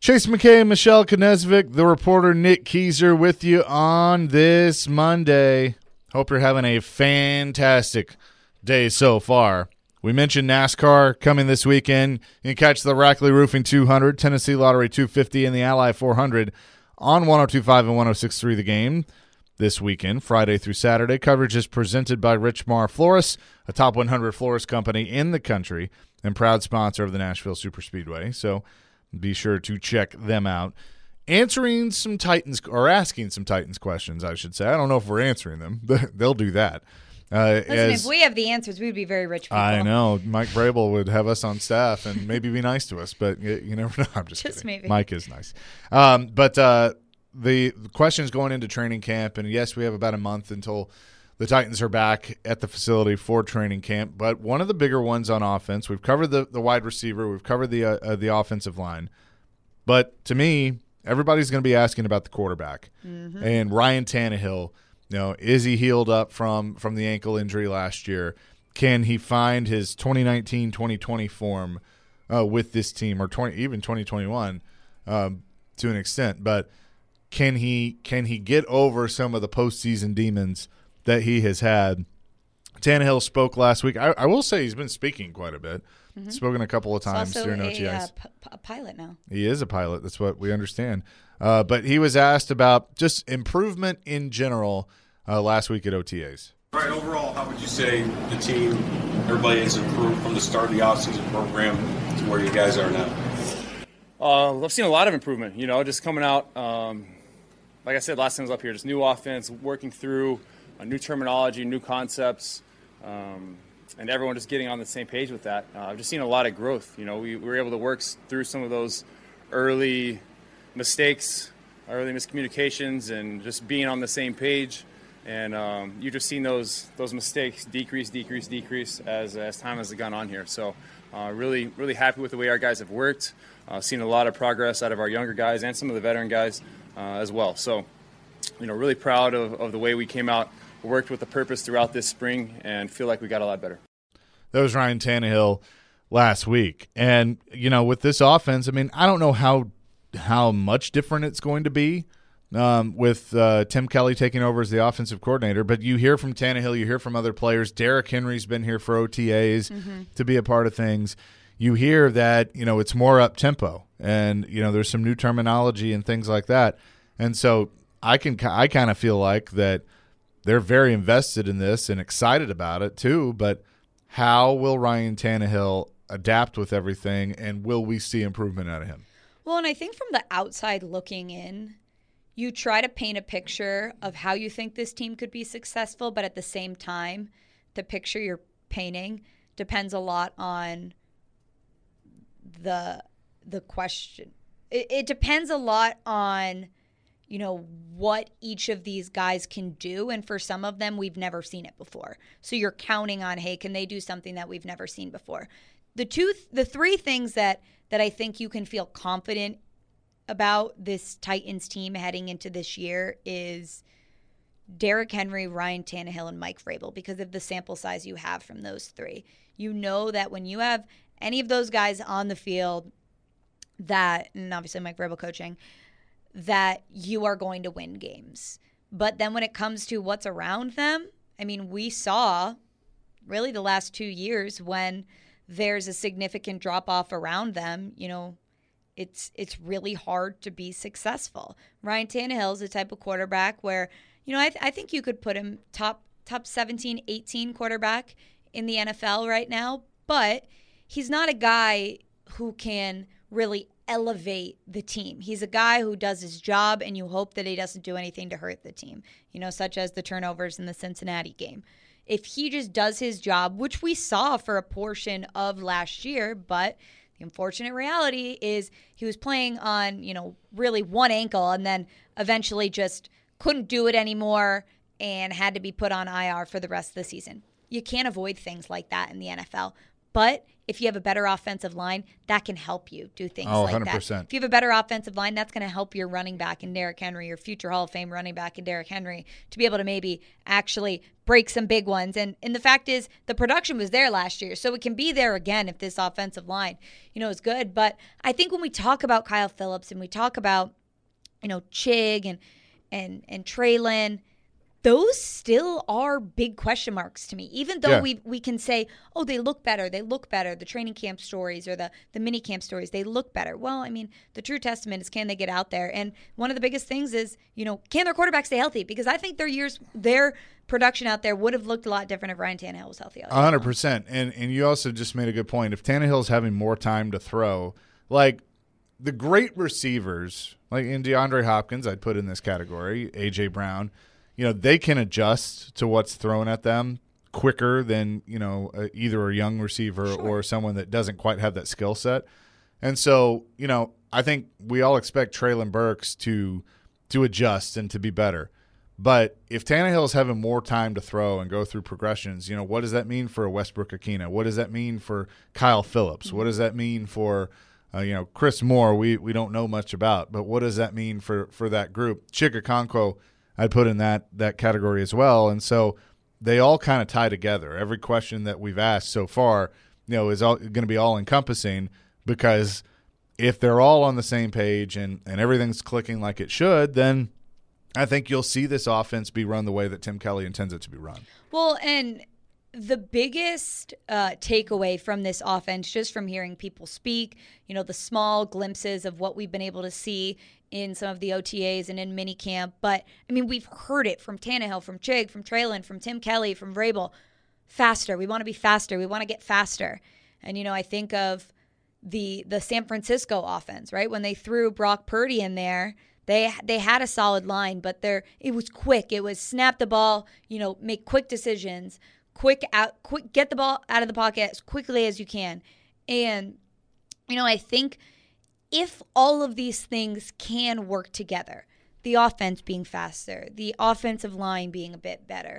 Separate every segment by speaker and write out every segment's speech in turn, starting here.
Speaker 1: Chase McKay, Michelle Knezvik, the reporter Nick Keyser with you on this Monday. Hope you're having a fantastic day so far. We mentioned NASCAR coming this weekend. You can catch the Rackley Roofing 200, Tennessee Lottery 250, and the Ally 400 on 102.5 and 106.3 The Game this weekend, Friday through Saturday. Coverage is presented by Rich Marr Florists, a top 100 florist company in the country and proud sponsor of the Nashville Superspeedway. So be sure to check them out. Asking some Titans questions, I should say. I don't know if we're answering them. They'll do that.
Speaker 2: Listen, if we have the answers, we would be very rich people.
Speaker 1: I know. Mike Vrabel would have us on staff and maybe be nice to us, but you never know. I'm just kidding.
Speaker 2: Maybe.
Speaker 1: Mike is nice. But the questions going into training camp, and yes, we have about a month until the Titans are back at the facility for training camp. But one of the bigger ones on offense, we've covered the wide receiver, we've covered the offensive line. But to me, everybody's going to be asking about the quarterback. Mm-hmm. And Ryan Tannehill, is he healed up from the ankle injury last year? Can he find his 2019-2020 form with this team, or even 2021 to an extent? But can he get over some of the postseason demons that he has had? Tannehill spoke last week. I will say he's been speaking quite a bit. Mm-hmm. Spoken a couple of times during OTAs.
Speaker 2: He's also a pilot now.
Speaker 1: He is a pilot. That's what we understand. But he was asked about just improvement in general last week at OTAs.
Speaker 3: All right, overall, how would you say the team, everybody has improved from the start of the offseason program to where you guys are now?
Speaker 4: I've seen a lot of improvement, just coming out. Like I said last time I was up here, just new offense, working through a new terminology, new concepts, and everyone just getting on the same page with that. I've just seen a lot of growth. We were able to work through some of those early mistakes, early miscommunications, and just being on the same page. And you've just seen those mistakes decrease as time has gone on here. So really, really happy with the way our guys have worked. Seen a lot of progress out of our younger guys and some of the veteran guys as well. So, really proud of the way we came out, worked with a purpose throughout this spring, and feel like we got a lot better.
Speaker 1: That was Ryan Tannehill last week. And, with this offense, I don't know how much different it's going to be with Tim Kelly taking over as the offensive coordinator. But you hear from Tannehill, you hear from other players. Derrick Henry's been here for OTAs to be a part of things. You hear that, it's more up-tempo. And, there's some new terminology and things like that. And so I kind of feel like that they're very invested in this and excited about it too. But how will Ryan Tannehill adapt with everything, and will we see improvement out of him?
Speaker 2: Well, and I think from the outside looking in, you try to paint a picture of how you think this team could be successful, but at the same time, the picture you're painting depends a lot on the question. It depends a lot on, what each of these guys can do. And for some of them, we've never seen it before. So you're counting on, hey, can they do something that we've never seen before? The three things that I think you can feel confident about this Titans team heading into this year is Derrick Henry, Ryan Tannehill, and Mike Vrabel, because of the sample size you have from those three. You know that when you have any of those guys on the field, and obviously Mike Vrabel coaching, that you are going to win games. But then when it comes to what's around them, we saw really the last 2 years when there's a significant drop-off around them, it's really hard to be successful. Ryan Tannehill is the type of quarterback where, I think you could put him top 17, 18 quarterback in the NFL right now, but he's not a guy who can really elevate the team. He's a guy who does his job, and you hope that he doesn't do anything to hurt the team, such as the turnovers in the Cincinnati game. If he just does his job, which we saw for a portion of last year, but the unfortunate reality is he was playing on, really one ankle, and then eventually just couldn't do it anymore and had to be put on IR for the rest of the season. You can't avoid things like that in the NFL. But if you have a better offensive line, that can help you do things
Speaker 1: Oh,
Speaker 2: like
Speaker 1: 100%.
Speaker 2: that. If you have a better offensive line, that's going to help your running back in Derrick Henry, your future Hall of Fame running back in Derrick Henry, to be able to maybe actually break some big ones. And the fact is, the production was there last year, so it can be there again if this offensive line, is good. But I think when we talk about Kyle Phillips and we talk about, Chig and Treylon, those still are big question marks to me. Even though we can say, oh, they look better. The training camp stories or the mini camp stories, they look better. Well, I mean, the true testament is, can they get out there? And one of the biggest things is, can their quarterback stay healthy? Because I think their production out there would have looked a lot different if Ryan Tannehill was healthy.
Speaker 1: 100%. And you also just made a good point. If Tannehill's having more time to throw, like the great receivers, like in DeAndre Hopkins, I'd put in this category, A.J. Brown, they can adjust to what's thrown at them quicker than, either a young receiver or someone that doesn't quite have that skill set. And so, I think we all expect Treylon Burks to adjust and to be better. But if Tannehill's having more time to throw and go through progressions, what does that mean for a Westbrook-Akina? What does that mean for Kyle Phillips? What does that mean for Chris Moore? We don't know much about, but what does that mean for that group? Chig Okonkwo, I'd put in that category as well. And so they all kind of tie together. Every question that we've asked so far, is going to be all encompassing, because if they're all on the same page and everything's clicking like it should, then I think you'll see this offense be run the way that Tim Kelly intends it to be run.
Speaker 2: Well, and the biggest takeaway from this offense, just from hearing people speak, the small glimpses of what we've been able to see in some of the OTAs and in minicamp. But, I mean, we've heard it from Tannehill, from Chig, from Treylon, from Tim Kelly, from Vrabel. Faster. We want to be faster. We want to get faster. And, I think of the San Francisco offense, right? When they threw Brock Purdy in there, they had a solid line, but it was quick. It was snap the ball, make quick decisions, get the ball out of the pocket as quickly as you can. And, I think if all of these things can work together, the offense being faster, the offensive line being a bit better,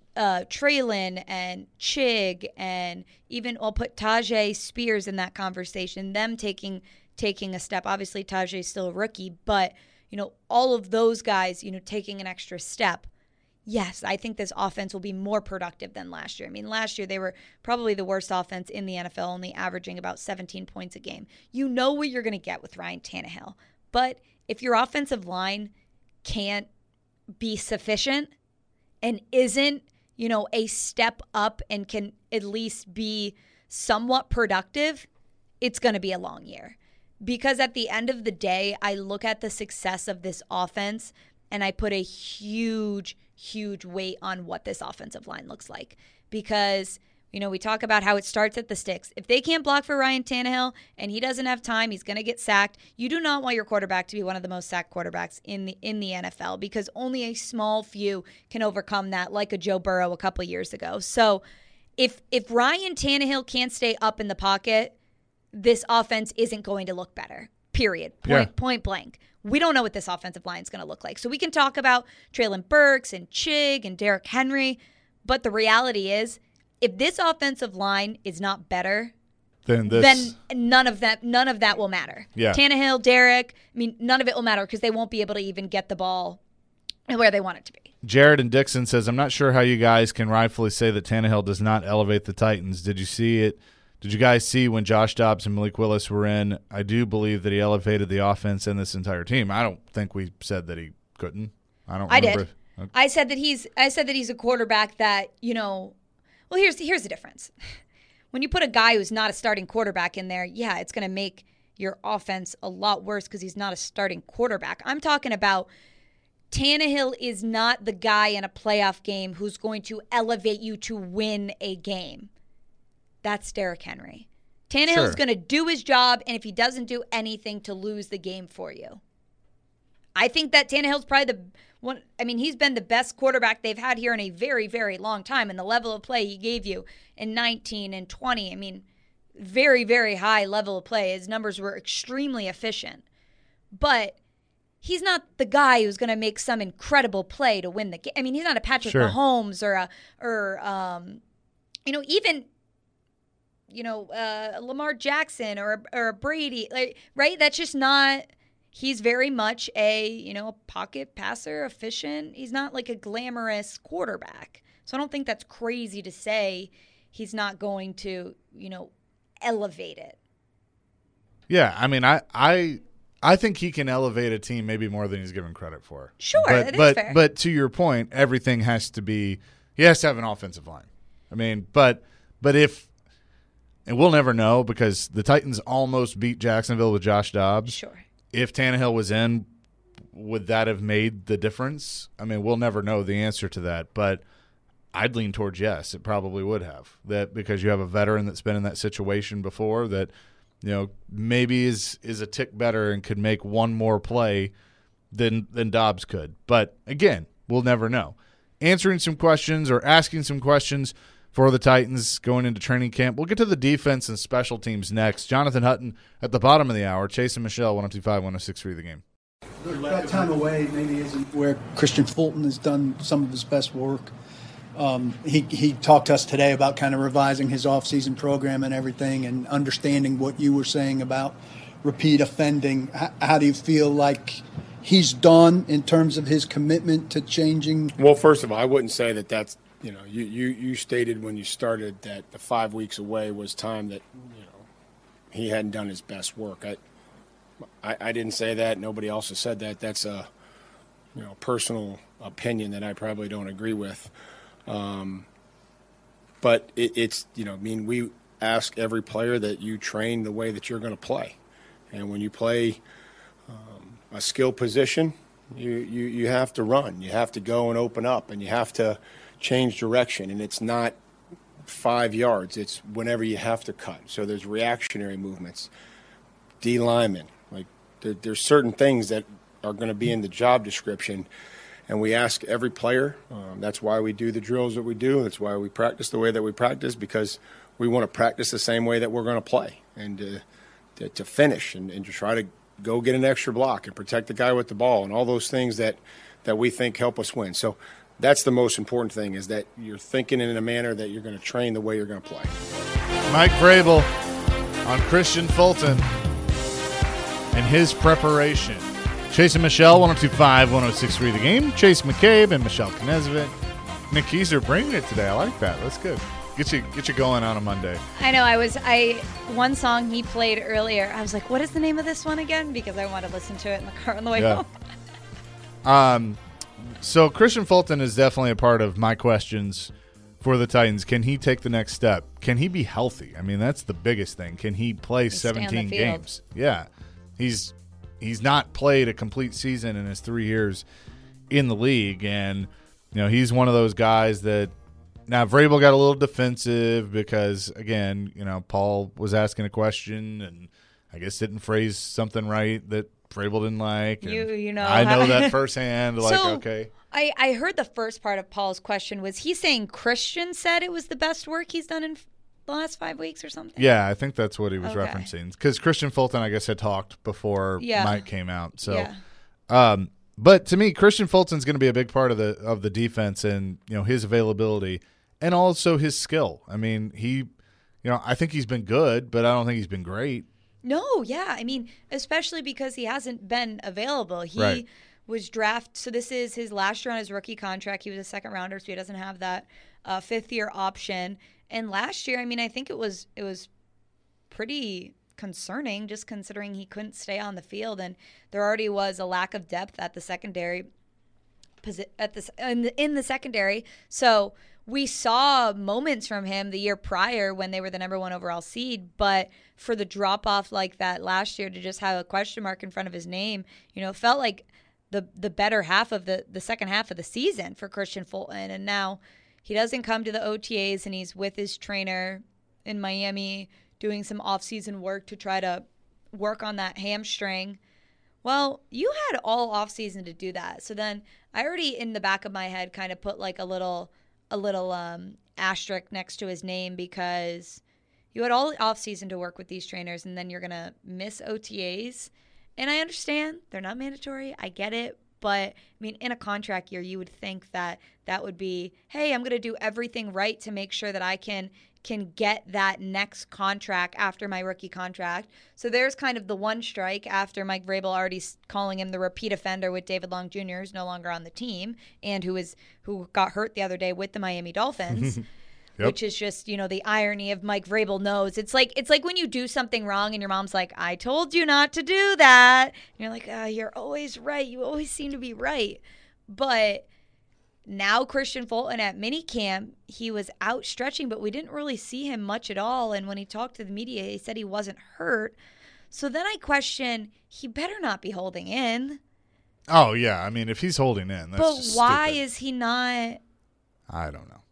Speaker 2: Treylon and Chig, and even I'll put Tajay Spears in that conversation, them taking a step. Obviously, Tajay's still a rookie, but, all of those guys, taking an extra step. Yes, I think this offense will be more productive than last year. I mean, last year they were probably the worst offense in the NFL, only averaging about 17 points a game. You know what you're going to get with Ryan Tannehill. But if your offensive line can't be sufficient and isn't, a step up and can at least be somewhat productive, it's going to be a long year. Because at the end of the day, I look at the success of this offense and I put a huge weight on what this offensive line looks like. Because, we talk about how it starts at the sticks. If they can't block for Ryan Tannehill and he doesn't have time, he's going to get sacked. You do not want your quarterback to be one of the most sacked quarterbacks in the NFL, because only a small few can overcome that, like a Joe Burrow a couple years ago. So if Ryan Tannehill can't stay up in the pocket, this offense isn't going to look better. Period. Point blank. We don't know what this offensive line is going to look like. So we can talk about Treylon Burks and Chig and Derrick Henry, but the reality is, if this offensive line is not better, then none of that will matter.
Speaker 1: Yeah.
Speaker 2: Tannehill, Derrick, none of it will matter, because they won't be able to even get the ball where they want it to be.
Speaker 1: Jared and Dixon says, I'm not sure how you guys can rightfully say that Tannehill does not elevate the Titans. Did you see it? Did you guys see when Josh Dobbs and Malik Willis were in? I do believe that he elevated the offense and this entire team. I don't think we said that he couldn't. I did.
Speaker 2: Okay. I said that he's a quarterback that, well, here's the difference. When you put a guy who's not a starting quarterback in there, yeah, it's going to make your offense a lot worse because he's not a starting quarterback. I'm talking about Tannehill is not the guy in a playoff game who's going to elevate you to win a game. That's Derrick Henry. Tannehill's going to do his job, and if he doesn't do anything, to lose the game for you. I think that Tannehill's probably the one. He's been the best quarterback they've had here in a very, very long time, and the level of play he gave you in 19 and 20, very, very high level of play. His numbers were extremely efficient. But he's not the guy who's going to make some incredible play to win the game. He's not a Patrick Mahomes or even Lamar Jackson or a Brady, like, right? That's just not. He's very much a pocket passer, efficient. He's not like a glamorous quarterback. So I don't think that's crazy to say he's not going to, elevate it.
Speaker 1: Yeah, I mean, I think he can elevate a team maybe more than he's given credit for.
Speaker 2: Sure, that is fair.
Speaker 1: But to your point, everything has to be – he has to have an offensive line. I mean, but if – and we'll never know because the Titans almost beat Jacksonville with Josh Dobbs.
Speaker 2: Sure.
Speaker 1: If Tannehill was in, would that have made the difference? I mean, we'll never know the answer to that, but I'd lean towards yes, it probably would have. That because you have a veteran that's been in that situation before that, maybe is a tick better and could make one more play than Dobbs could. But again, we'll never know. Answering some questions or asking some questions for the Titans going into training camp. We'll get to the defense and special teams next. Jonathan Hutton at the bottom of the hour. Chase and Michelle, 102.5, 106.3 The Game.
Speaker 5: That time away maybe isn't where Christian Fulton has done some of his best work. He talked to us today about kind of revising his off-season program and everything and understanding what you were saying about repeat offending. How do you feel like he's done in terms of his commitment to changing?
Speaker 6: Well, first of all, I wouldn't say that that's you stated when you started that the 5 weeks away was time that he hadn't done his best work. I didn't say that. Nobody else has said that. That's a personal opinion that I probably don't agree with. But it's we ask every player that you train the way that you're going to play, and when you play a skill position, you have to run, you have to go and open up, and you have to change direction, and it's not 5 yards. It's whenever you have to cut. So there's reactionary movements, D linemen. Like there's certain things that are going to be in the job description, and we ask every player. That's why we do the drills that we do. That's why we practice the way that we practice, because we want to practice the same way that we're going to play, and to finish and to try to go get an extra block and protect the guy with the ball and all those things that we think help us win. So that's the most important thing, is that you're thinking in a manner that you're going to train the way you're going to play.
Speaker 1: Mike Vrabel on Christian Fulton and his preparation. Chase and Michelle, 102.5, 106.3 The Game. Chase McCabe and Michelle Knezvit. Nick Keiser bringing it today. I like that. That's good. Get you going on a Monday.
Speaker 2: I know. One song he played earlier, I was like, what is the name of this one again? Because I want to listen to it in the car on the way home.
Speaker 1: So Christian Fulton is definitely a part of my questions for the Titans. Can he take the next step? Can he be healthy? I mean, that's the biggest thing. Can he play 17 games? Yeah. He's not played a complete season in his 3 years in the league, and he's one of those guys that now Vrabel got a little defensive because, again, Paul was asking a question and I guess didn't phrase something right that Vrabel didn't like. I know that firsthand. Okay.
Speaker 2: I heard the first part of Paul's question. Was he saying Christian said it was the best work he's done in the last 5 weeks or something?
Speaker 1: Yeah, I think that's what he was referencing. Because Christian Fulton, I guess, had talked before Mike came out. So, but to me, Christian Fulton's going to be a big part of the defense, and his availability and also his skill. I mean, I think he's been good, but I don't think he's been great.
Speaker 2: No, yeah. I mean, especially because he hasn't been available. He was drafted. So this is his last year on his rookie contract. He was a second rounder, so he doesn't have that fifth-year option. And last year, I mean, I think it was pretty concerning, just considering he couldn't stay on the field, and there already was a lack of depth at the secondary in the secondary. So we saw moments from him the year prior when they were the number 1 overall seed, but for the drop off like that last year to just have a question mark in front of his name, it felt like the better half of the second half of the season for Christian Fulton. And now he doesn't come to the OTAs, and he's with his trainer in Miami doing some off-season work to try to work on that hamstring. Well, you had all off-season to do that. So then I already in the back of my head kind of put like a little asterisk next to his name, because you had all off-season to work with these trainers, and then you're going to miss OTAs. And I understand they're not mandatory. I get it. But, I mean, in a contract year, you would think that would be, hey, I'm going to do everything right to make sure that I can can get that next contract after my rookie contract. So there's kind of the one strike after Mike Vrabel already calling him the repeat offender with David Long Jr., who's no longer on the team and who got hurt the other day with the Miami Dolphins. Yep. Which is just, the irony of Mike Vrabel knows. It's like when you do something wrong and your mom's like, I told you not to do that. And you're like, you're always right. You always seem to be right. But now Kristian Fulton at minicamp, he was out stretching, but we didn't really see him much at all. And when he talked to the media, he said he wasn't hurt. So then I question, he better not be holding in.
Speaker 1: Oh, yeah. I mean, if he's holding in, that's
Speaker 2: But
Speaker 1: just
Speaker 2: why
Speaker 1: stupid.
Speaker 2: is he not?
Speaker 1: I don't know.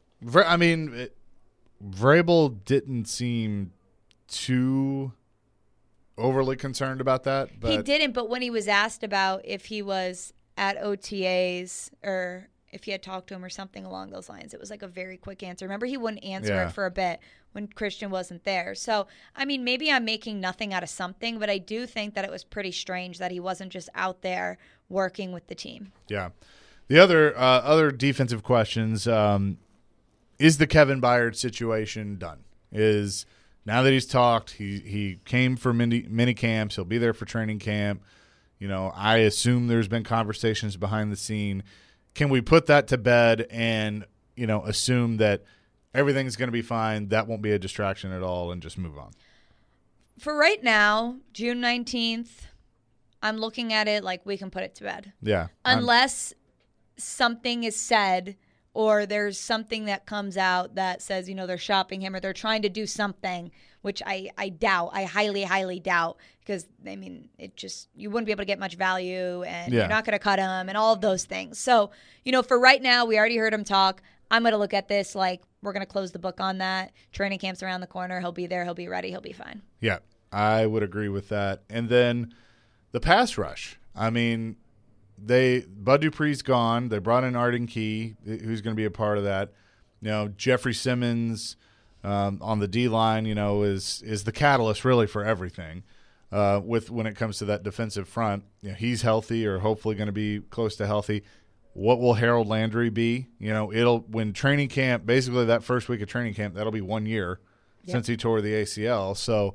Speaker 1: Vrabel didn't seem too overly concerned about that. But
Speaker 2: he didn't, but when he was asked about if he was at OTAs or if he had talked to him or something along those lines, it was like a very quick answer. Remember, he wouldn't answer it for a bit when Kristian wasn't there. So, I mean, maybe I'm making nothing out of something, but I do think that it was pretty strange that he wasn't just out there working with the team.
Speaker 1: Yeah. The other defensive questions, is the Kevin Byard situation done? Is now that he's talked, he came for mini camps, he'll be there for training camp. I assume there's been conversations behind the scene. Can we put that to bed and, assume that everything's going to be fine, that won't be a distraction at all, and just move on?
Speaker 2: For right now, June 19th, I'm looking at it like we can put it to bed.
Speaker 1: Yeah.
Speaker 2: Unless something is said or there's something that comes out that says, they're shopping him or they're trying to do something, which I doubt. I highly, highly doubt because, you wouldn't be able to get much value and you're not going to cut him and all of those things. So, for right now, we already heard him talk. I'm going to look at this like we're going to close the book on that. Training camp's around the corner. He'll be there. He'll be ready. He'll be fine.
Speaker 1: Yeah, I would agree with that. And then the pass rush. Bud Dupree's gone. They brought in Arden Key, who's going to be a part of that. Jeffrey Simmons on the D-line, is the catalyst really for everything. When it comes to that defensive front, he's healthy or hopefully going to be close to healthy. What will Harold Landry be? When training camp, basically that first week of training camp, that'll be 1 year since he tore the ACL. So,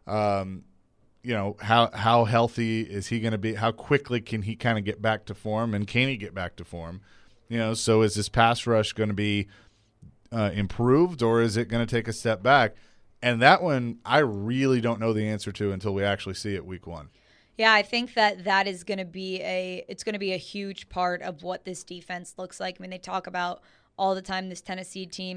Speaker 1: how healthy is he going to be? How quickly can he kind of get back to form, and can he get back to form? So is this pass rush going to be improved, or is it going to take a step back? And that one, I really don't know the answer to until we actually see it week 1.
Speaker 2: Yeah, I think that is going to be a huge part of what this defense looks like. They talk about all the time this Tennessee team.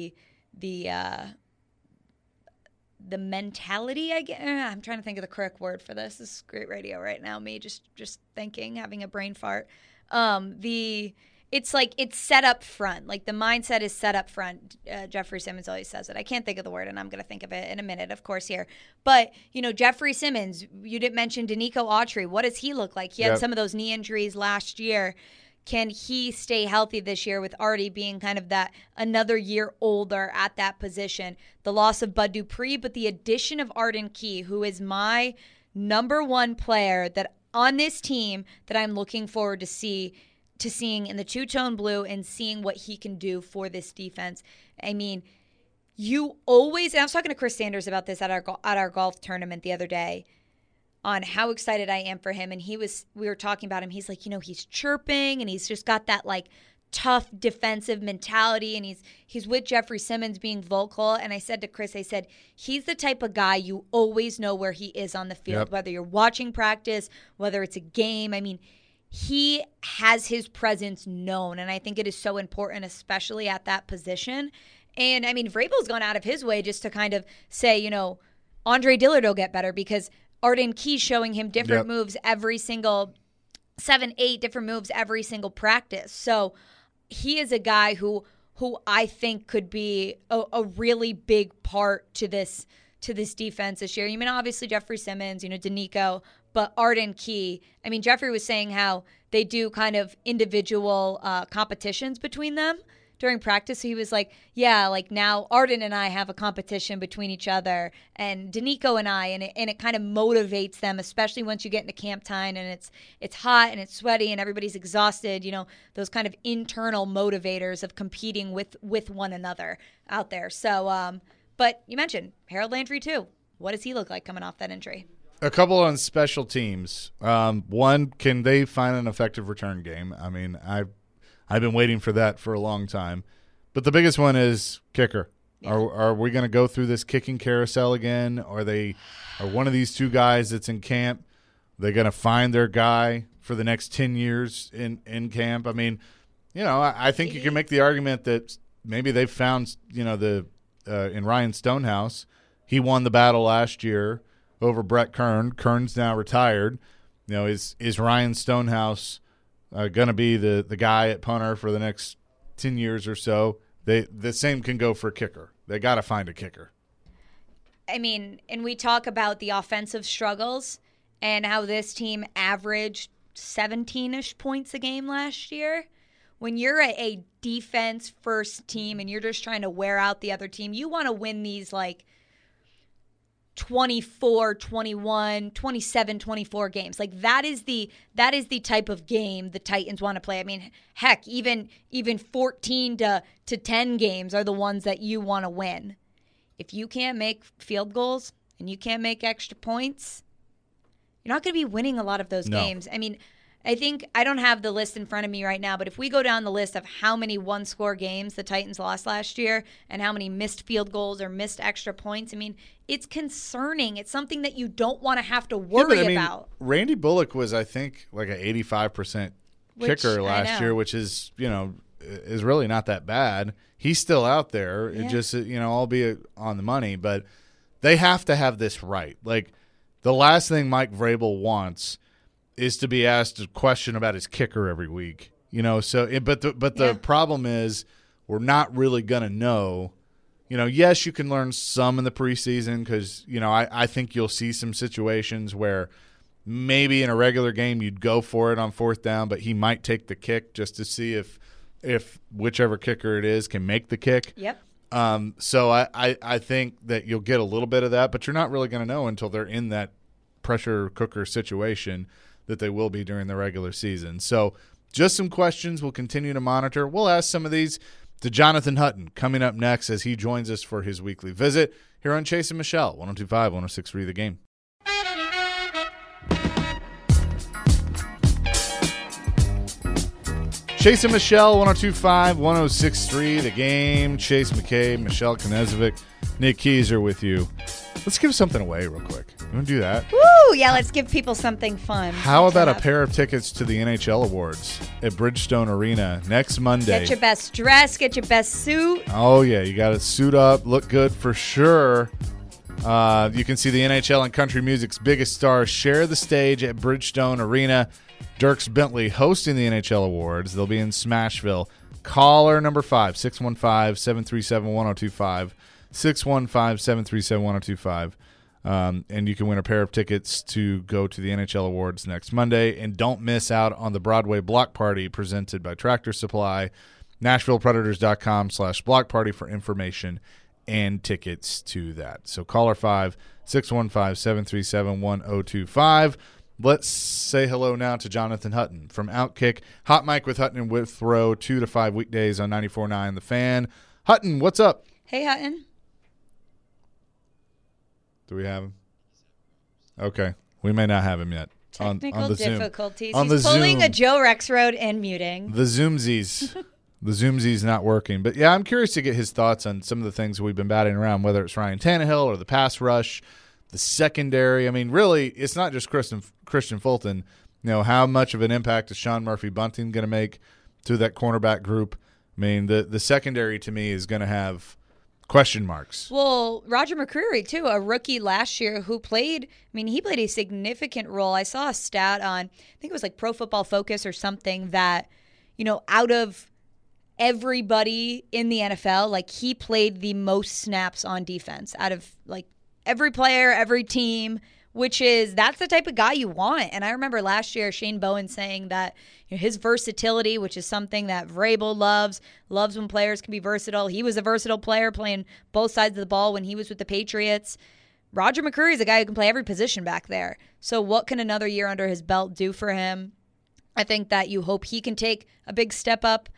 Speaker 2: The mentality, I'm trying to think of the correct word for this. This is great radio right now. Me just thinking, having a brain fart. It's like it's set up front. Like the mindset is set up front. Jeffrey Simmons always says it. I can't think of the word, and I'm going to think of it in a minute, of course, here. But, Jeffrey Simmons, you didn't mention Danico Autry. What does he look like? He had some of those knee injuries last year. Can he stay healthy this year with Artie being kind of that another year older at that position? The loss of Bud Dupree, but the addition of Arden Key, who is my number one player that on this team that I'm looking forward to seeing in the two-tone blue and seeing what he can do for this defense. You always, and I was talking to Chris Sanders about this at our golf tournament the other day, on how excited I am for him. And we were talking about him. He's like, he's chirping and he's just got that like tough defensive mentality. And he's with Jeffrey Simmons being vocal. And I said to Chris, he's the type of guy you always know where he is on the field, whether you're watching practice, whether it's a game. He has his presence known. And I think it is so important, especially at that position. And Vrabel's gone out of his way just to kind of say, Andre Dillard will get better because Arden Key showing him different moves every single 7-8 different moves every single practice. So he is a guy who I think could be a really big part to this defense this year. Obviously Jeffrey Simmons, Danico, but Arden Key. Jeffrey was saying how they do kind of individual competitions between them during practice. He was like, yeah, like now Arden and I have a competition between each other, and Danico and I, and it kind of motivates them, especially once you get into camp time and it's hot and it's sweaty and everybody's exhausted, those kind of internal motivators of competing with one another out there. So, but you mentioned Harold Landry too. What does he look like coming off that injury?
Speaker 1: A couple on special teams. One, can they find an effective return game? I mean, I've been waiting for that for a long time. But the biggest one is kicker. Yeah. Are we going to go through this kicking carousel again? Are one of these two guys that's in camp, they're going to find their guy for the next 10 years in camp? I mean, I think you can make the argument that maybe they've found, in Ryan Stonehouse, he won the battle last year over Brett Kern. Kern's now retired. Is Ryan Stonehouse going to be the guy at punter for the next 10 years or so? The same can go for kicker. They got to find a kicker.
Speaker 2: I mean, and we talk about the offensive struggles and how this team averaged 17-ish points a game last year. When you're a defense-first team and you're just trying to wear out the other team, you want to win these like 24, 21, 27, 24 games. Like that is the type of game the Titans want to play. I mean, heck, even 14 to 10 games are the ones that you want to win. If you can't make field goals and you can't make extra points, you're not going to be winning a lot of those games. I mean, I don't have the list in front of me right now, but if we go down the list of how many one-score games the Titans lost last year and how many missed field goals or missed extra points, I mean, it's concerning. It's something that you don't want to have to worry about.
Speaker 1: Randy Bullock was, I think, like an 85% kicker last year, which is, is really not that bad. He's still out there. Yeah. It just, albeit on the money, but they have to have this right. Like, the last thing Mike Vrabel wants is to be asked a question about his kicker every week, but the problem is we're not really going to know, yes, you can learn some in the preseason because, I think you'll see some situations where maybe in a regular game you'd go for it on fourth down, but he might take the kick just to see if whichever kicker it is can make the kick.
Speaker 2: Yep.
Speaker 1: So I think that you'll get a little bit of that, but you're not really going to know until they're in that pressure cooker situation that they will be during the regular season. So just some questions we'll continue to monitor. We'll ask some of these to Jonathan Hutton coming up next as he joins us for his weekly visit here on Chase and Michelle, 102.5, 106.3 The Game. Chase and Michelle, 102.5, 106.3 The Game. Chase McCabe, Michelle Knezovic, Nick Keyser with you. Let's give something away real quick. You want to do that?
Speaker 2: Woo! Yeah, let's give people something fun.
Speaker 1: How about a pair of tickets to the NHL Awards at Bridgestone Arena next Monday?
Speaker 2: Get your best dress, get your best suit.
Speaker 1: Oh, yeah. You got to suit up, look good for sure. You can see the NHL and country music's biggest stars share the stage at Bridgestone Arena. Dierks Bentley hosting the NHL Awards. They'll be in Smashville. Caller number 5, 615-737-1025. 615-737-1025. And you can win a pair of tickets to go to the NHL Awards next Monday. And don't miss out on the Broadway Block Party presented by Tractor Supply. NashvillePredators.com/block party for information and tickets to that. So caller 5, 615-737-1025. Let's say hello now to Jonathan Hutton from Outkick. Hot Mic with Hutton and Withrow, 2 to 5 weekdays on 94.9 The Fan. Hutton, what's up?
Speaker 2: Hey, Hutton.
Speaker 1: Do we have him? Okay. We may not have him yet.
Speaker 2: Technical
Speaker 1: on the
Speaker 2: difficulties.
Speaker 1: Zoom.
Speaker 2: He's pulling a Joe Rexrode and muting.
Speaker 1: The Zoomsies. The Zoomsies not working. But, yeah, I'm curious to get his thoughts on some of the things we've been batting around, whether it's Ryan Tannehill or the pass rush, the secondary. I mean, really, it's not just Christian Fulton. How much of an impact is Sean Murphy-Bunting going to make to that cornerback group? I mean, the secondary to me is going to have question marks.
Speaker 2: Well, Roger McCreary, too, a rookie last year who played a significant role. I saw a stat on, I think it was like Pro Football Focus or something that, out of everybody in the NFL, like he played the most snaps on defense out of like every player, every team, that's the type of guy you want. And I remember last year Shane Bowen saying that his versatility, which is something that Vrabel loves when players can be versatile. He was a versatile player playing both sides of the ball when he was with the Patriots. Roger McCreary is a guy who can play every position back there. So what can another year under his belt do for him? I think that you hope he can take a big step up.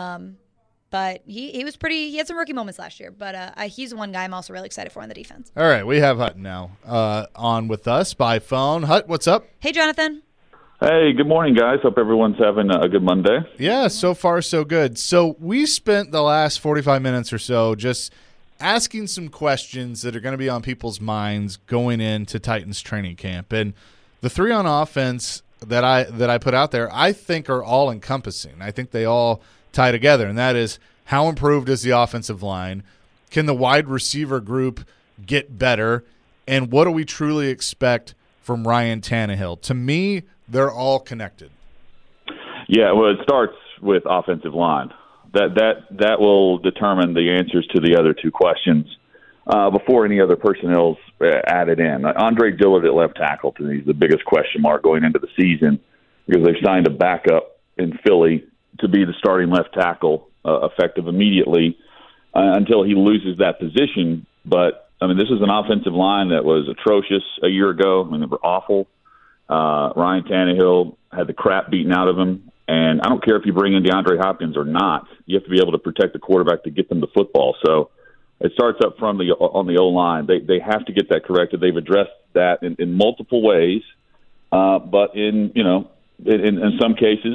Speaker 2: But he had some rookie moments last year. But he's the one guy I'm also really excited for on the defense.
Speaker 1: All right, we have Hutton now on with us by phone. Hut, what's up?
Speaker 2: Hey, Jonathan.
Speaker 7: Hey, good morning, guys. Hope everyone's having a good Monday.
Speaker 1: Yeah, so far so good. So we spent the last 45 minutes or so just asking some questions that are going to be on people's minds going into Titans training camp. And the three on offense that I put out there, I think are all encompassing. I think they all tie together, and that is, how improved is the offensive line? Can the wide receiver group get better? And what do we truly expect from Ryan Tannehill? To me, they're all connected.
Speaker 7: Yeah, well, it starts with offensive line. That will determine the answers to the other two questions before any other personnel's added in. Andre Dillard at left tackle, to me, is the biggest question mark going into the season because they've signed a backup in Philly to be the starting left tackle effective immediately until he loses that position. But, I mean, this is an offensive line that was atrocious a year ago. I mean, they were awful. Ryan Tannehill had the crap beaten out of him. And I don't care if you bring in DeAndre Hopkins or not, you have to be able to protect the quarterback to get them the football. So it starts up front on the O-line. They have to get that corrected. They've addressed that in multiple ways, but in some cases,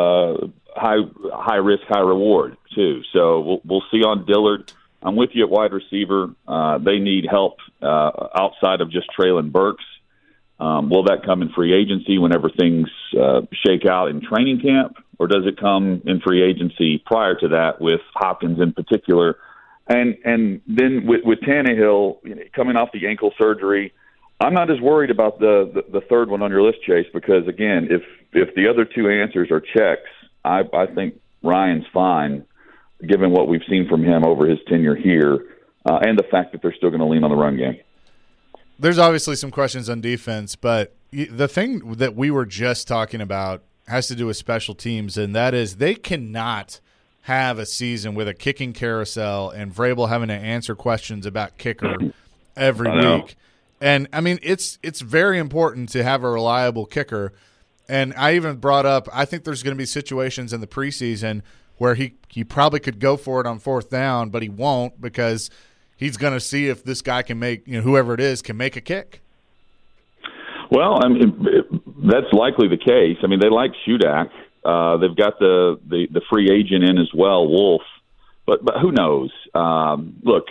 Speaker 7: high risk, high reward too. So we'll see on Dillard. I'm with you at wide receiver. They need help outside of just Treylon Burks. Will that come in free agency whenever things shake out in training camp, or does it come in free agency prior to that with Hopkins in particular? And then with Tannehill coming off the ankle surgery, I'm not as worried about the third one on your list, Chase, because, again, if the other two answers are checks, I think Ryan's fine, given what we've seen from him over his tenure here and the fact that they're still going to lean on the run game.
Speaker 1: There's obviously some questions on defense, but the thing that we were just talking about has to do with special teams, and that is they cannot have a season with a kicking carousel and Vrabel having to answer questions about kicker every week. And, I mean, it's very important to have a reliable kicker. And I even brought up, I think there's going to be situations in the preseason where he probably could go for it on fourth down, but he won't because he's going to see if this guy can make, whoever it is, can make a kick.
Speaker 7: Well, I mean, that's likely the case. I mean, they like Shudak. They've got the free agent in as well, Wolf. But who knows? Look,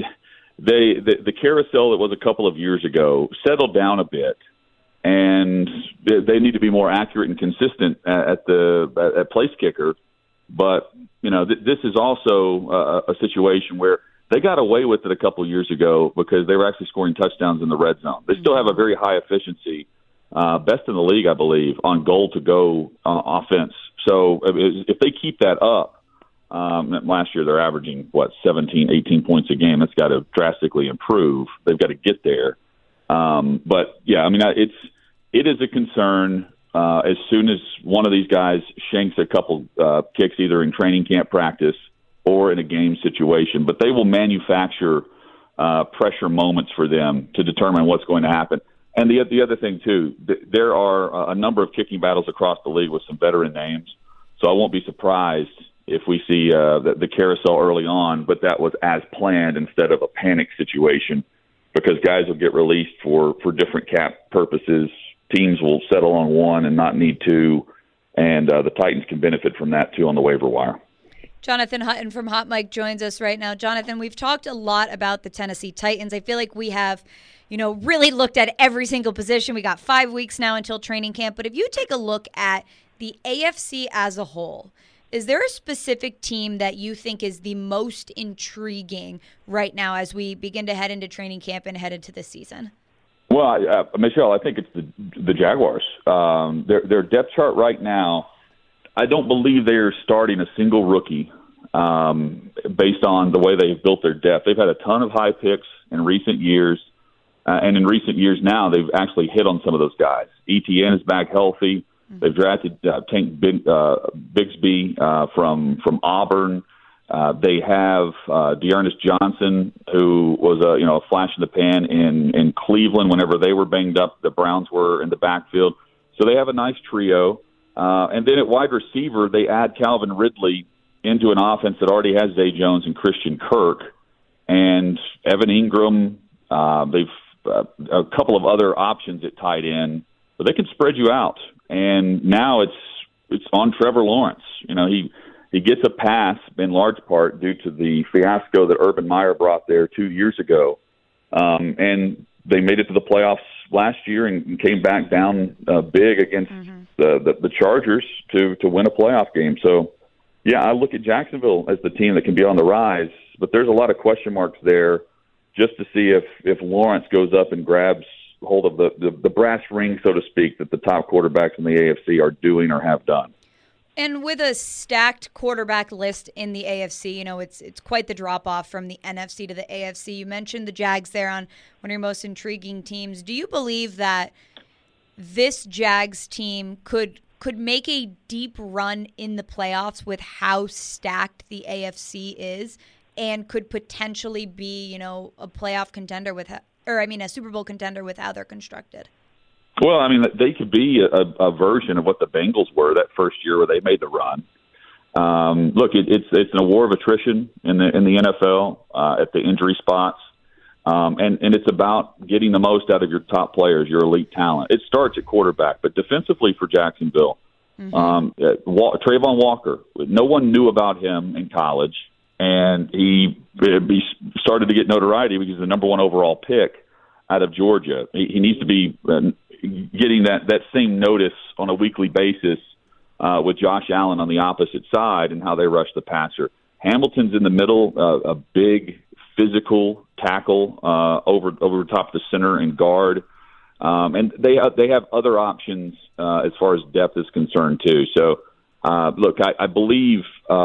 Speaker 7: the carousel that was a couple of years ago settled down a bit, and they need to be more accurate and consistent at place kicker. But this is also a situation where they got away with it a couple of years ago because they were actually scoring touchdowns in the red zone. They still have a very high efficiency, best in the league, I believe, on goal-to-go offense. So if they keep that up, last year they're averaging, 17, 18 points a game. That's got to drastically improve. They've got to get there. But, yeah, I mean, it is a concern as soon as one of these guys shanks a couple kicks either in training camp practice or in a game situation, but they will manufacture pressure moments for them to determine what's going to happen. And the other thing, too, there are a number of kicking battles across the league with some veteran names, so I won't be surprised if we see the carousel early on, but that was as planned instead of a panic situation because guys will get released for different cap purposes. Teams will settle on one and not need two, and the Titans can benefit from that, too, on the waiver wire.
Speaker 2: Jonathan Hutton from Hot Mike joins us right now. Jonathan, we've talked a lot about the Tennessee Titans. I feel like we have, really looked at every single position. We got 5 weeks now until training camp. But if you take a look at the AFC as a whole, is there a specific team that you think is the most intriguing right now as we begin to head into training camp and head into this season?
Speaker 7: Well, Michelle, I think it's the Jaguars. Their depth chart right now, I don't believe they're starting a single rookie based on the way they've built their depth. They've had a ton of high picks in recent years. And in recent years now, they've actually hit on some of those guys. ETN is back healthy. They've drafted Tank Bigsby from Auburn. They have Dearness Johnson, who was a flash in the pan in Cleveland whenever they were banged up. The Browns were in the backfield. So they have a nice trio. And then at wide receiver, they add Calvin Ridley into an offense that already has Zay Jones and Christian Kirk and Evan Ingram. They've a couple of other options at tight end, but they can spread you out. And now it's on Trevor Lawrence. He gets a pass in large part due to the fiasco that Urban Meyer brought there 2 years ago. And they made it to the playoffs last year and came back down big against the Chargers to win a playoff game. So, yeah, I look at Jacksonville as the team that can be on the rise, but there's a lot of question marks there just to see if Lawrence goes up and grabs hold of the brass ring, so to speak, that the top quarterbacks in the AFC are doing or have done.
Speaker 2: And with a stacked quarterback list in the AFC, it's quite the drop-off from the NFC to the AFC. You mentioned the Jags there on one of your most intriguing teams. Do you believe that this Jags team could make a deep run in the playoffs with how stacked the AFC is and could potentially be, a playoff contender a Super Bowl contender with how they're constructed?
Speaker 7: Well, they could be a version of what the Bengals were that first year where they made the run. Look, it's a war of attrition in the NFL at the injury spots, and it's about getting the most out of your top players, your elite talent. It starts at quarterback, but defensively for Jacksonville, Trayvon Walker, no one knew about him in college, and he started to get notoriety because he's the number one overall pick out of Georgia. He needs to be getting that same notice on a weekly basis with Josh Allen on the opposite side and how they rush the passer. Hamilton's in the middle, a big physical tackle over top of the center and guard. And they have other options as far as depth is concerned too. So, look, I believe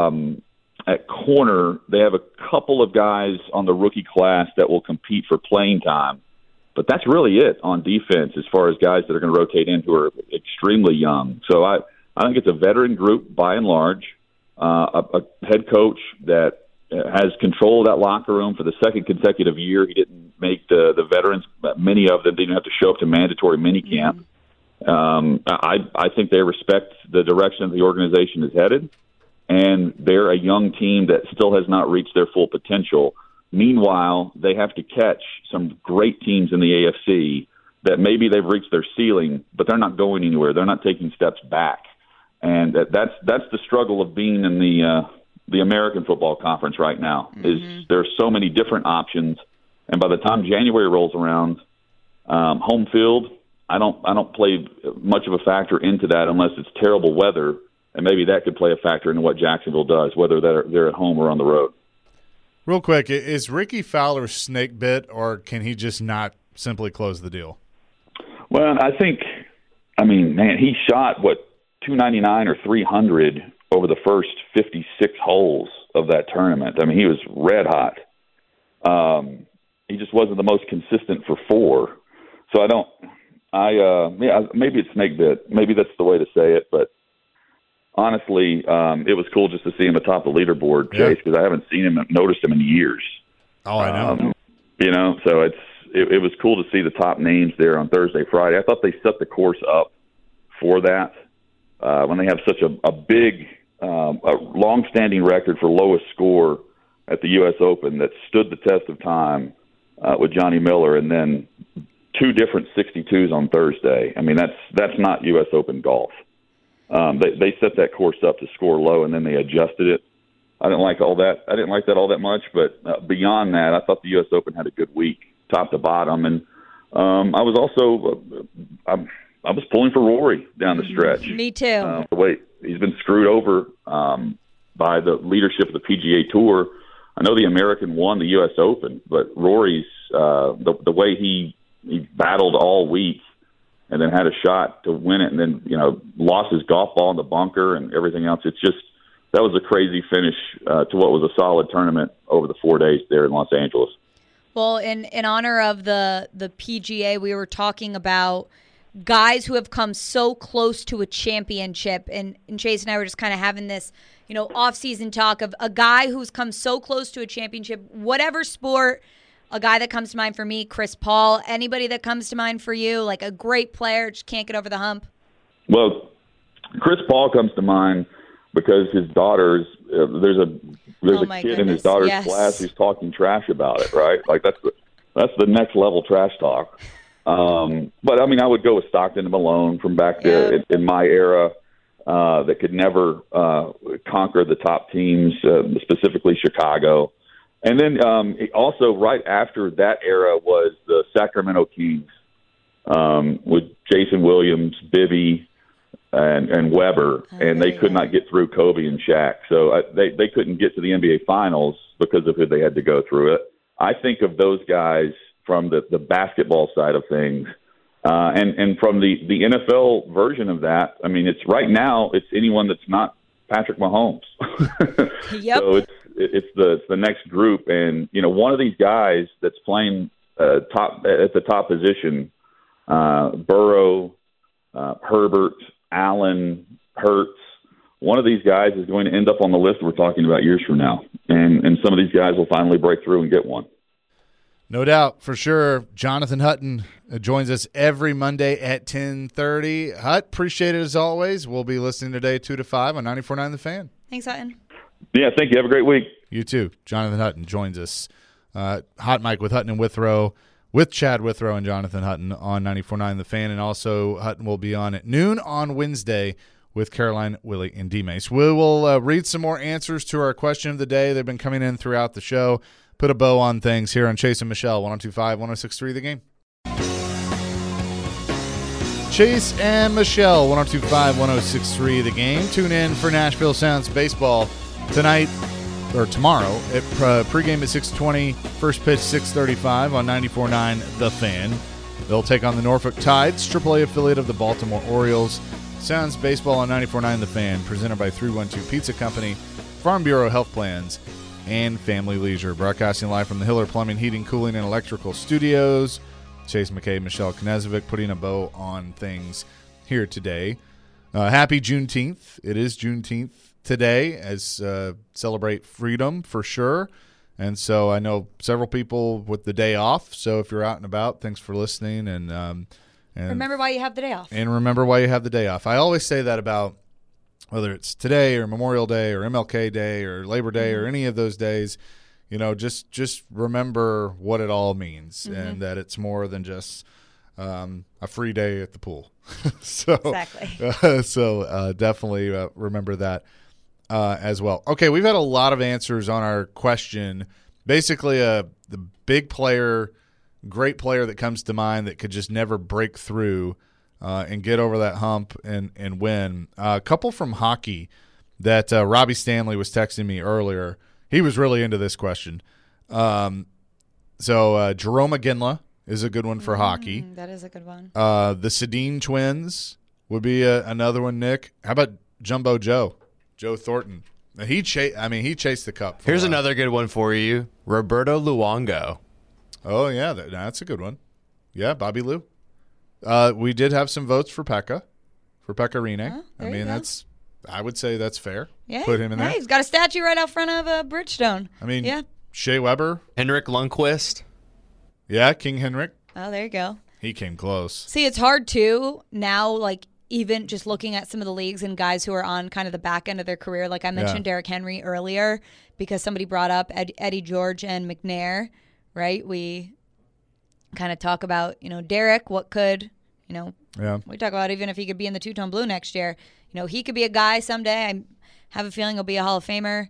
Speaker 7: at corner they have a couple of guys on the rookie class that will compete for playing time. But that's really it on defense as far as guys that are going to rotate in who are extremely young. So I think it's a veteran group by and large, a head coach that has control of that locker room for the second consecutive year. He didn't make the veterans, many of them didn't have to show up to mandatory minicamp. I think they respect the direction the organization is headed, and they're a young team that still has not reached their full potential. Meanwhile, they have to catch some great teams in the AFC that maybe they've reached their ceiling, but they're not going anywhere. They're not taking steps back. And that's the struggle of being in the American Football Conference right now. Is there are so many different options, and by the time January rolls around, home field, I don't play much of a factor into that unless it's terrible weather, and maybe that could play a factor into what Jacksonville does, whether they're at home or on the road.
Speaker 1: Real quick, is Ricky Fowler snake bit, or can he just not simply close the deal?
Speaker 7: Well, he shot, 299 or 300 over the first 56 holes of that tournament. He was red hot. He just wasn't the most consistent for four. So maybe it's snake bit. Maybe that's the way to say it, but honestly, it was cool just to see him atop the leaderboard, Chase, because I haven't noticed him in years.
Speaker 1: Oh, I know.
Speaker 7: So it was cool to see the top names there on Thursday, Friday. I thought they set the course up for that when they have such a big, long-standing record for lowest score at the U.S. Open that stood the test of time with Johnny Miller, and then two different 62s on Thursday. That's not U.S. Open golf. They set that course up to score low, and then they adjusted it. I didn't like all that. I didn't like that all that much, but beyond that, I thought the U.S. Open had a good week, top to bottom, and I was also I was pulling for Rory down the stretch.
Speaker 2: Me too.
Speaker 7: He's been screwed over by the leadership of the PGA Tour. I know the American won the U.S. Open, but Rory's the way he battled all week and then had a shot to win it, and then lost his golf ball in the bunker and everything else. It's just that was a crazy finish to what was a solid tournament over the 4 days there in Los Angeles.
Speaker 2: Well, in honor of the PGA, we were talking about guys who have come so close to a championship, and Chase and I were just kind of having this, off-season talk of a guy who's come so close to a championship, whatever sport. A guy that comes to mind for me, Chris Paul. Anybody that comes to mind for you, like a great player, just can't get over the hump?
Speaker 7: Well, Chris Paul comes to mind because his daughters, there's a kid in his daughter's class who's talking trash about it, right? Like that's the next level trash talk. But I mean, I would go with Stockton and Malone from back there in my era, that could never conquer the top teams, specifically Chicago. And then also right after that era was the Sacramento Kings with Jason Williams, Bibby, and Weber, and they could not get through Kobe and Shaq. So they couldn't get to the NBA Finals because of who they had to go through it. I think of those guys from the basketball side of things. And from the NFL version of that, I mean, it's right now, it's anyone that's not Patrick Mahomes.
Speaker 2: Yep.
Speaker 7: So it's the next group. And, one of these guys that's playing at the top position, Burrow, Herbert, Allen, Hurts, one of these guys is going to end up on the list we're talking about years from now. And some of these guys will finally break through and get one.
Speaker 1: No doubt, for sure. Jonathan Hutton joins us every Monday at 10:30. Hut, appreciate it as always. We'll be listening today 2 to 5 on 94.9 The Fan.
Speaker 2: Thanks, Hutton.
Speaker 7: Yeah, thank you. Have a great week.
Speaker 1: You too. Jonathan Hutton joins us. Hot Mic with Hutton and Withrow, with Chad Withrow and Jonathan Hutton on 94.9 The Fan. And also Hutton will be on at noon on Wednesday with Caroline, Willie, and D-Mace. We will read some more answers to our question of the day. They've been coming in throughout the show. Put a bow on things here on Chase and Michelle, 102.5, 106.3 The Game. Chase and Michelle, 102.5, 106.3 The Game. Tune in for Nashville Sounds baseball tonight or tomorrow at pregame at 6:20, first pitch 6:35 on 94.9 The Fan. They'll take on the Norfolk Tides, AAA affiliate of the Baltimore Orioles. Sounds baseball on 94.9 The Fan, presented by 312 Pizza Company, Farm Bureau Health Plans, and Family Leisure. Broadcasting live from the Hiller Plumbing, Heating, Cooling, and Electrical Studios. Chase McKay, Michelle Knezovic putting a bow on things here today. Happy Juneteenth. It is Juneteenth today, as celebrate freedom for sure. And so I know several people with the day off. So if you're out and about, thanks for listening. And
Speaker 2: remember why you have the day off.
Speaker 1: And remember why you have the day off. I always say that about whether it's today or Memorial Day or MLK Day or Labor Day or any of those days, just remember what it all means, and that it's more than just a free day at the pool.
Speaker 2: Exactly.
Speaker 1: So definitely remember that as well. Okay, we've had a lot of answers on our question. Basically, the big player, great player that comes to mind that could just never break through and get over that hump and win. A couple from hockey that Robbie Stanley was texting me earlier. He was really into this question. So Jerome Iginla is a good one for hockey.
Speaker 2: That is a good one.
Speaker 1: The Sedin twins would be another one, Nick. How about Jumbo Joe Thornton? He chased the cup.
Speaker 8: Here's another good one for you. Roberto Luongo.
Speaker 1: Oh, yeah, that's a good one. Yeah, Bobby Lou. We did have some votes for Pekka Rinne. I would say that's fair.
Speaker 2: Yeah,
Speaker 1: put him in there.
Speaker 2: He's got a statue right out front of Bridgestone.
Speaker 1: Shea Weber.
Speaker 8: Henrik Lundqvist.
Speaker 1: Yeah, King Henrik.
Speaker 2: Oh, there you go.
Speaker 1: He came close.
Speaker 2: See, it's hard, too, now, like, even just looking at some of the leagues and guys who are on kind of the back end of their career. Like I mentioned Derrick Henry earlier because somebody brought up Eddie George and McNair, right? We kind of talk about, Derrick, what could, we talk about even if he could be in the two-tone blue next year. He could be a guy someday. I have a feeling he'll be a Hall of Famer.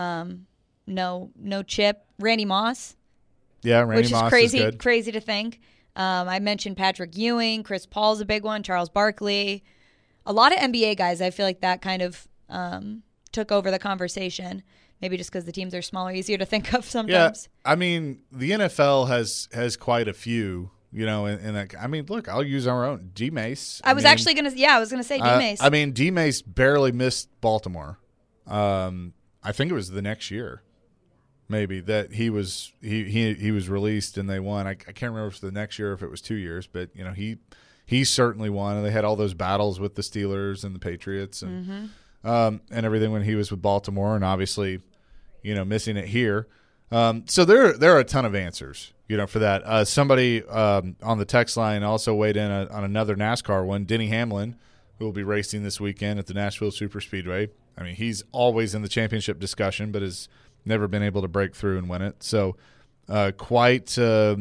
Speaker 2: No chip. Randy Moss.
Speaker 1: Yeah, Randy Moss
Speaker 2: which is
Speaker 1: is good.
Speaker 2: Crazy to think. I mentioned Patrick Ewing. Chris Paul's a big one. Charles Barkley. A lot of NBA guys, I feel like that kind of took over the conversation. Maybe just because the teams are smaller, easier to think of sometimes.
Speaker 1: Yeah, the NFL has quite a few. Look, I'll use our own D-Mace.
Speaker 2: I was going to say D-Mace.
Speaker 1: D-Mace barely missed Baltimore. I think it was the next year. maybe that he was released and they won. I can't remember if it was the next year or if it was 2 years, but he certainly won. And they had all those battles with the Steelers and the Patriots and everything when he was with Baltimore, and obviously, missing it here. So there are a ton of answers, for that. Somebody on the text line also weighed in on another NASCAR one, Denny Hamlin, who will be racing this weekend at the Nashville Superspeedway. I mean, he's always in the championship discussion, but has never been able to break through and win it. So quite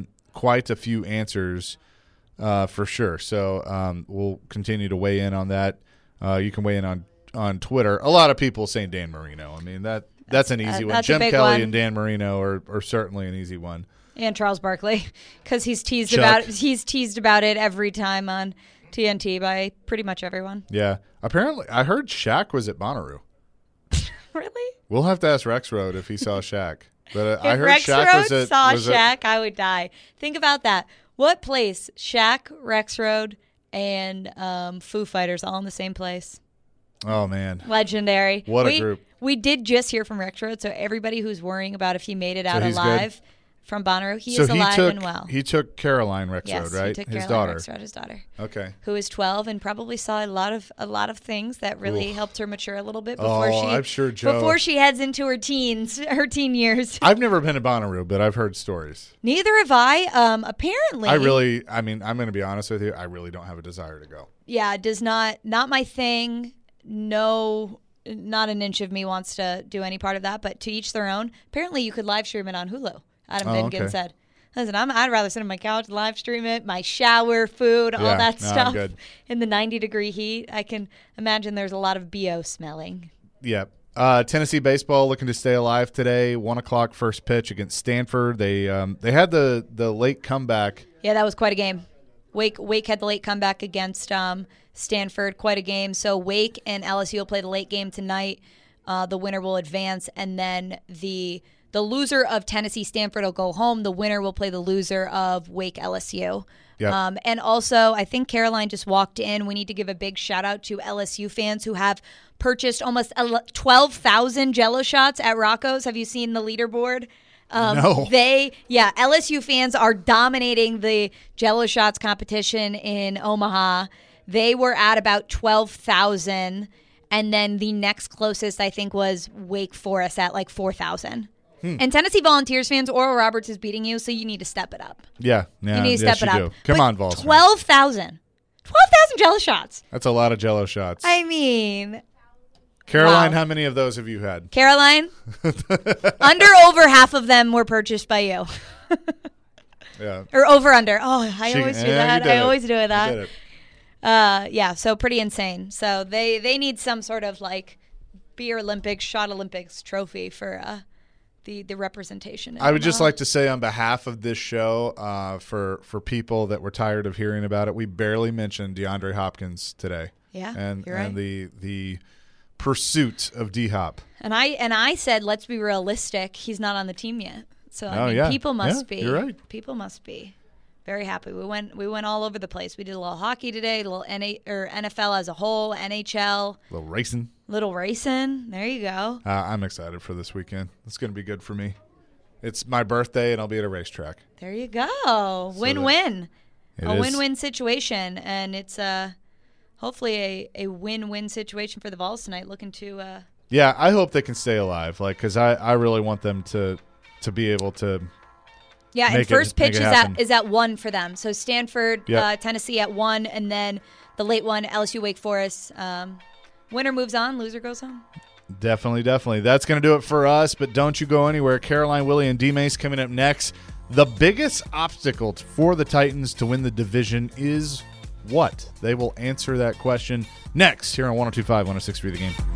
Speaker 1: a few answers for sure. So we'll continue to weigh in on that. You can weigh in on Twitter. A lot of people saying Dan Marino. I mean, that's an easy one. Jim Kelly
Speaker 2: one.
Speaker 1: And Dan Marino are certainly an easy one.
Speaker 2: And Charles Barkley, because he's teased about it every time on TNT by pretty much everyone.
Speaker 1: Yeah. Apparently, I heard Shaq was at Bonnaroo.
Speaker 2: Really?
Speaker 1: We'll have to ask Rexroad if he saw Shaq. But
Speaker 2: If
Speaker 1: I heard Shaq
Speaker 2: Rexroad saw Shaq, I would die. Think about that. What place? Shaq, Rexroad, and Foo Fighters all in the same place.
Speaker 1: Oh, man.
Speaker 2: Legendary.
Speaker 1: What a group.
Speaker 2: We did just hear from Rexroad, so everybody who's worrying about if he made it out
Speaker 1: he's
Speaker 2: alive
Speaker 1: good?
Speaker 2: from Bonnaroo, he is alive and well.
Speaker 1: He took Caroline Rexroad,
Speaker 2: yes,
Speaker 1: right?
Speaker 2: he took
Speaker 1: his
Speaker 2: Caroline
Speaker 1: daughter.
Speaker 2: Rexroad, his daughter.
Speaker 1: Okay.
Speaker 2: Who is 12 and probably saw a lot of things that really helped her mature a little bit
Speaker 1: I'm sure Joe.
Speaker 2: before she heads into her teen years.
Speaker 1: I've never been to Bonnaroo, but I've heard stories.
Speaker 2: Neither have I. Apparently,
Speaker 1: I'm going to be honest with you. I really don't have a desire to go.
Speaker 2: Yeah, not my thing. No, not an inch of me wants to do any part of that. But to each their own. Apparently, you could live stream it on Hulu. Adam Vingan said. Listen, I'd rather sit on my couch, live stream it, my shower, food, all that stuff.
Speaker 1: Good.
Speaker 2: In the 90-degree heat. I can imagine there's a lot of BO smelling.
Speaker 1: Yeah. Tennessee baseball looking to stay alive today. 1 o'clock first pitch against Stanford. They had the late comeback.
Speaker 2: Yeah, that was quite a game. Wake had the late comeback against Stanford. Quite a game. So Wake and LSU will play the late game tonight. The winner will advance, and then the loser of Tennessee-Stanford will go home. The winner will play the loser of Wake-LSU.
Speaker 1: Yep.
Speaker 2: And also, I think Caroline just walked in. We need to give a big shout-out to LSU fans who have purchased almost 12,000 Jell-O shots at Rocco's. Have you seen the leaderboard?
Speaker 1: No.
Speaker 2: LSU fans are dominating the Jell-O shots competition in Omaha. They were at about 12,000, and then the next closest, I think, was Wake Forest at like 4,000. And Tennessee Volunteers fans, Oral Roberts is beating you, so you need to step it up.
Speaker 1: Yeah.
Speaker 2: You need to step it up.
Speaker 1: Come on, Vols.
Speaker 2: 12,000. 12,000 Jell-O shots.
Speaker 1: That's a lot of Jell-O shots.
Speaker 2: I mean,
Speaker 1: Caroline,
Speaker 2: wow.
Speaker 1: how many of those have you had?
Speaker 2: Caroline, over half of them were purchased by you.
Speaker 1: Yeah.
Speaker 2: Or over. Oh, I always do that. I always do that.
Speaker 1: You did it.
Speaker 2: Yeah, so pretty insane. So they need some sort of like beer Olympics, shot Olympics trophy for the representation.
Speaker 1: I would just like to say on behalf of this show, for people that were tired of hearing about it, we barely mentioned DeAndre Hopkins today.
Speaker 2: Yeah,
Speaker 1: and
Speaker 2: you're right.
Speaker 1: And the pursuit of D-Hop.
Speaker 2: And I said, let's be realistic. He's not on the team yet. So people must be.
Speaker 1: You're right.
Speaker 2: People must be very happy. We went all over the place. We did a little hockey today, a little NFL as a whole, NHL,
Speaker 1: A little racing.
Speaker 2: There you go.
Speaker 1: I'm excited for this weekend. It's going to be good for me. It's my birthday, and I'll be at a racetrack.
Speaker 2: There you go. Win-win. A win-win situation, and it's hopefully a win-win situation for the Vols tonight. Looking to.
Speaker 1: Yeah, I hope they can stay alive, because I really want them to be able to.
Speaker 2: Yeah, and first pitch is at 1 for them. So Stanford, Tennessee at 1, and then the late one, LSU Wake Forest. Winner moves on, loser goes home.
Speaker 1: Definitely. That's going to do it for us, but don't you go anywhere. Caroline, Willie, and D-Mace coming up next. The biggest obstacle for the Titans to win the division is what? They will answer that question next here on 102.5, 106.3 The Game.